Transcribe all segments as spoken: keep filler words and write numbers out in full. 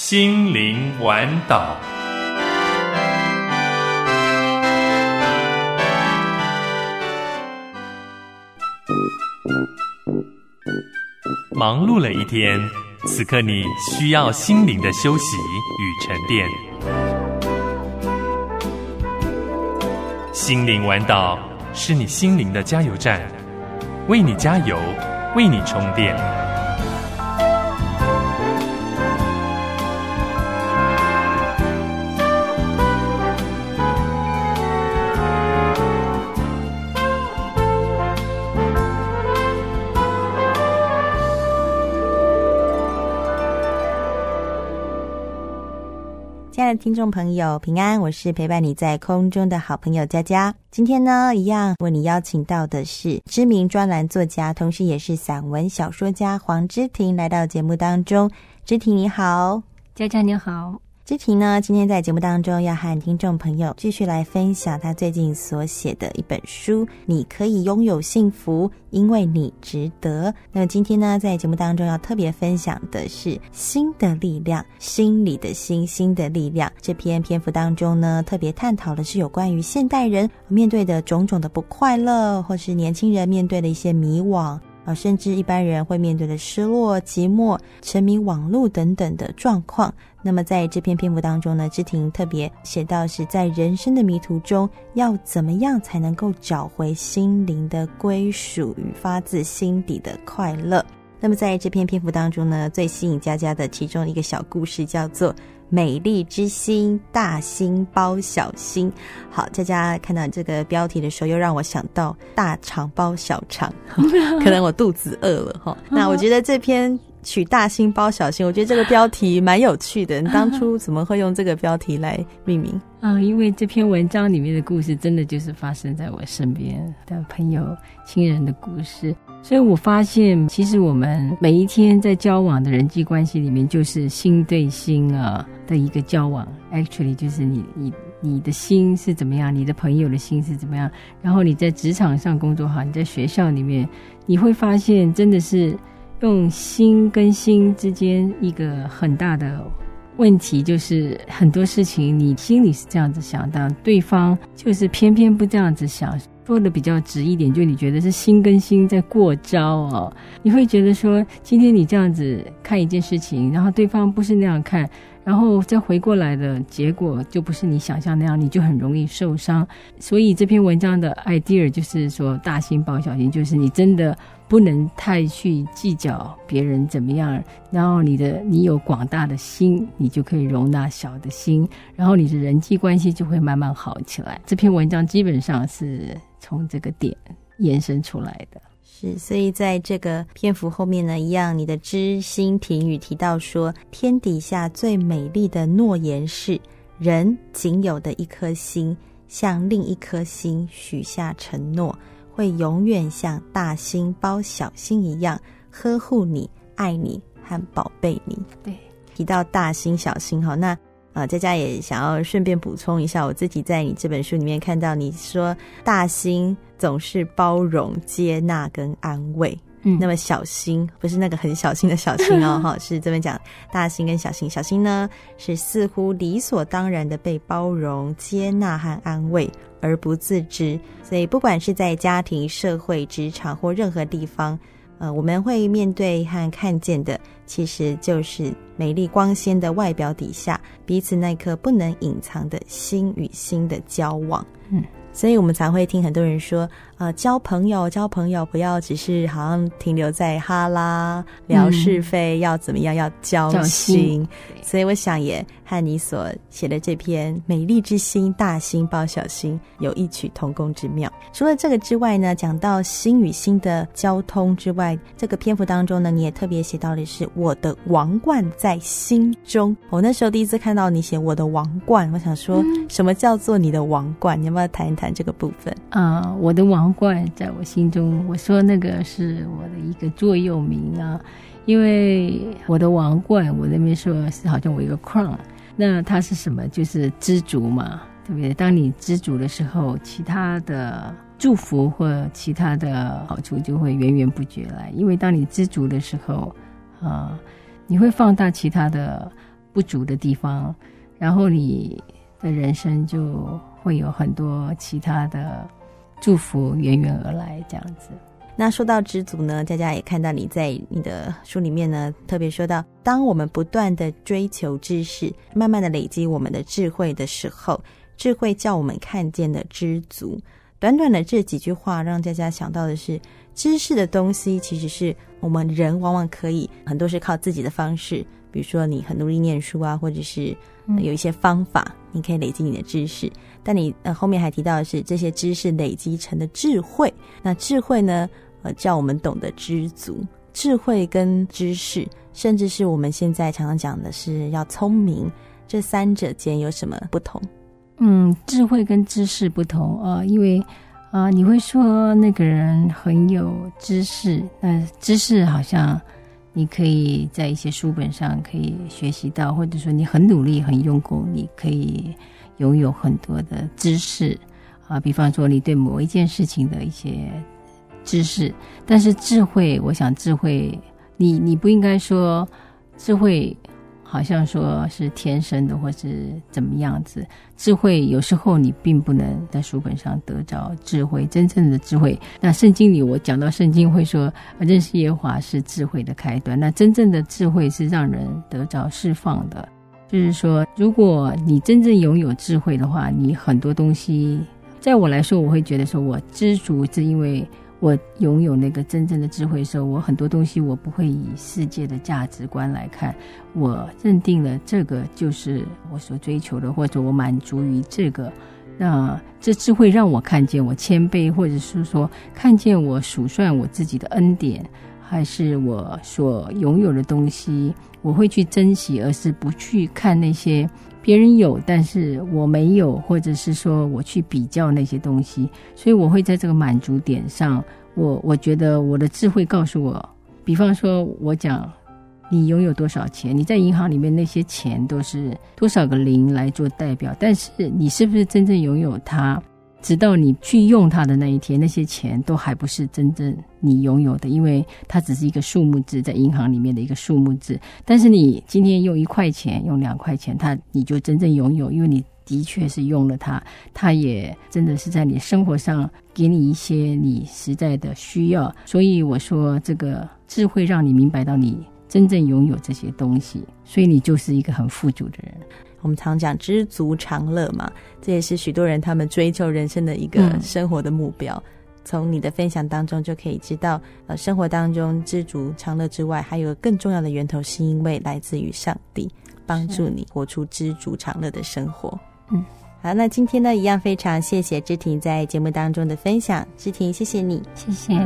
心灵玩岛。忙碌了一天，此刻你需要心灵的休息与沉淀。心灵玩岛是你心灵的加油站，为你加油，为你充电。 亲爱的听众朋友平安，我是陪伴你在空中的好朋友佳佳。今天呢，一样为你邀请到的是知名专栏作家，同时也是散文小说家黄之婷来到节目当中。之婷你好。 佳佳你好。 之婷呢，今天在节目当中要和听众朋友继续来分享他最近所写的一本书，你可以拥有幸福，因为你值得。那么今天呢，在节目当中要特别分享的是心的力量，心里的心，心的力量。这篇篇幅当中呢，特别探讨的是有关于现代人面对的种种的不快乐，或是年轻人面对的一些迷惘，甚至一般人会面对的失落、寂寞、沉迷网络等等的状况。那么在这篇篇幅当中呢，之婷特别写到是在人生的迷途中，要怎么样才能够找回心灵的归属与发自心底的快乐。那么在这篇篇幅当中呢，最吸引佳佳的其中一个小故事叫做美丽之心，大心包小心。好，佳佳看到这个标题的时候，又让我想到大肠包小肠，可能我肚子饿了哈。那我觉得这篇取大心包小心，我觉得这个标题蛮有趣的。你当初怎么会用这个标题来命名？ 啊，因为这篇文章里面的故事真的就是发生在我身边的朋友、亲人的故事，所以我发现其实我们每一天在交往的人际关系里面，就是心对心啊的一个交往。Actually 就是你你你的心是怎么样，你的朋友的心是怎么样，然后你在职场上工作好，你在学校里面，你会发现真的是用心跟心之间一个很大的问题，就是很多事情你心里是这样子想，但对方就是偏偏不这样子想。说的比较直一点，就你觉得是心跟心在过招哦。你会觉得说今天你这样子看一件事情，然后对方不是那样看，然后再回过来的结果就不是你想象那样，你就很容易受伤。所以这篇文章的 idea 就是说大心包小心，就是你真的不能太去计较别人怎么样，然后你的你有广大的心，你就可以容纳小的心，然后你的人际关系就会慢慢好起来。这篇文章基本上是从这个点延伸出来的。 是，所以在这个篇幅后面呢，一样你的知心评语提到说，天底下最美丽的诺言是人仅有的一颗心向另一颗心许下承诺，会永远像大心包小心一样呵护你、爱你和宝贝你。 对， 提到大心小心，好，那呃，佳佳也想要顺便补充一下，我自己在你这本书里面看到你说大心总是包容、接纳跟安慰。嗯，那么小心不是那个很小心的小心哦，哈，是这边讲大心跟小心。小心呢是似乎理所当然的被包容、接纳和安慰而不自知。所以不管是在家庭、社会、职场或任何地方，呃，我们会面对和看见的，其实就是美丽光鲜的外表底下，彼此那颗不能隐藏的心与心的交往。嗯。所以我们常会听很多人说呃，交朋友交朋友不要只是好像停留在哈拉聊是非、嗯、要怎么样，要交心。所以我想也和你所写的这篇美丽之心大心包小心有异曲同工之妙。除了这个之外呢，讲到心与心的交通之外，这个篇幅当中呢，你也特别写到的是我的王冠在心中。我那时候第一次看到你写我的王冠，我想说、嗯、什么叫做你的王冠，你要不要谈一谈这个部分？ 啊、呃，我的王冠在我心中，我说那个是我的一个座右铭啊，因为我的王冠，我那边说是好像我一个 crown， 那它是什么？就是知足嘛，对不对？当你知足的时候，其他的祝福或其他的好处就会源源不绝来，因为当你知足的时候啊、呃，你会放大其他的不不足的地方，然后你的人生就会有很多其他的祝福源源而来，这样子。 那说到知足呢，佳佳也看到你在你的书里面呢，特别说到，当我们不断的追求知识，慢慢的累积我们的智慧的时候，智慧叫我们看见的知足。短短的这几句话让佳佳想到的是，知识的东西其实是我们人往往可以很多是靠自己的方式，比如说你很努力念书啊，或者是有一些方法你可以累积你的知识，但你、呃、后面还提到的是这些知识累积成的智慧。那智慧呢呃，叫我们懂得知足。智慧跟知识，甚至是我们现在常常讲的是要聪明，这三者间有什么不同？ 嗯，智慧跟知识不同啊、呃，因为啊、呃，你会说那个人很有知识，那知识好像你可以在一些书本上可以学习到，或者说你很努力很用功，你可以拥有很多的知识啊、呃，比方说你对某一件事情的一些知识。但是智慧，我想智慧你你不应该说智慧好像说是天生的或是怎么样子，智慧有时候你并不能在书本上得着智慧，真正的智慧。那圣经里我讲到圣经会说认识耶和华是智慧的开端，那真正的智慧是让人得着释放的。就是说如果你真正拥有智慧的话，你很多东西，在我来说我会觉得说我知足，是因为我拥有那个真正的智慧的时候，我很多东西我不会以世界的价值观来看，我认定了这个就是我所追求的，或者我满足于这个。那这智慧让我看见我谦卑，或者是说看见我数算我自己的恩典，还是我所拥有的东西我会去珍惜，而是不去看那些别人有但是我没有，或者是说我去比较那些东西。所以我会在这个满足点上，我我觉得我的智慧告诉我，比方说我讲你拥有多少钱，你在银行里面那些钱都是多少个零来做代表，但是你是不是真正拥有它，直到你去用它的那一天，那些钱都还不是真正你拥有的，因为它只是一个数目字，在银行里面的一个数目字。但是你今天用一块钱用两块钱，它你就真正拥有，因为你的确是用了它，它也真的是在你生活上给你一些你实在的需要。所以我说这个智慧让你明白到你真正拥有这些东西，所以你就是一个很富足的人。 我们常讲知足常乐嘛，这也是许多人他们追求人生的一个生活的目标、嗯、从你的分享当中就可以知道呃，生活当中知足常乐之外，还有更重要的源头是因为来自于上帝帮助你活出知足常乐的生活。嗯，好，那今天呢一样非常谢谢芝婷在节目当中的分享。芝婷，谢谢你。 谢谢。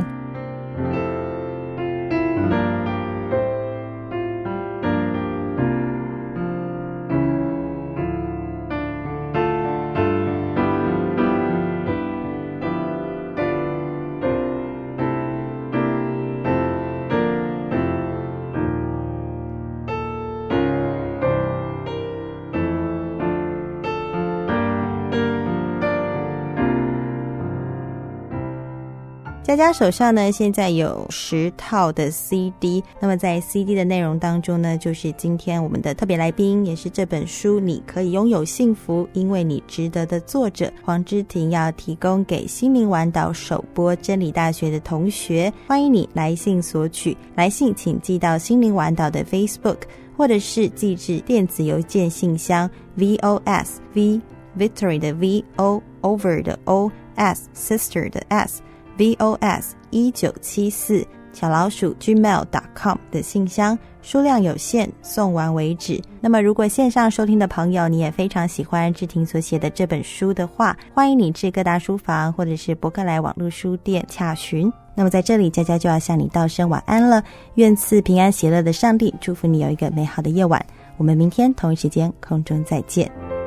佳佳手上呢现在有十套的 C D， 那么在 C D 的内容当中呢，就是今天我们的特别来宾，也是这本书你可以拥有幸福因为你值得的作者黄芝婷，要提供给心灵玩岛首播真理大学的同学，欢迎你来信索取。来信请寄到心灵玩岛的 Facebook， 或者是寄至电子邮件信箱 V O S V Victory 的 V O Over 的 O S Sister 的 S V O S 一九七四小老鼠 gmail 点 com 的信箱，数量有限，送完为止。那么如果线上收听的朋友你也非常喜欢芝婷所写的这本书的话，欢迎你至各大书房或者是博客来网络书店洽询。那么在这里佳佳就要向你道声晚安了，愿赐平安喜乐的上帝祝福你有一个美好的夜晚，我们明天同一时间空中再见。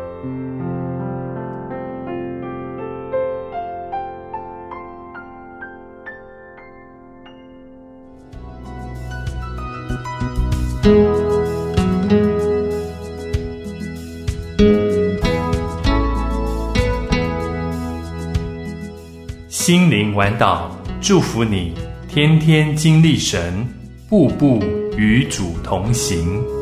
心灵玩岛祝福你天天经历神，步步与主同行。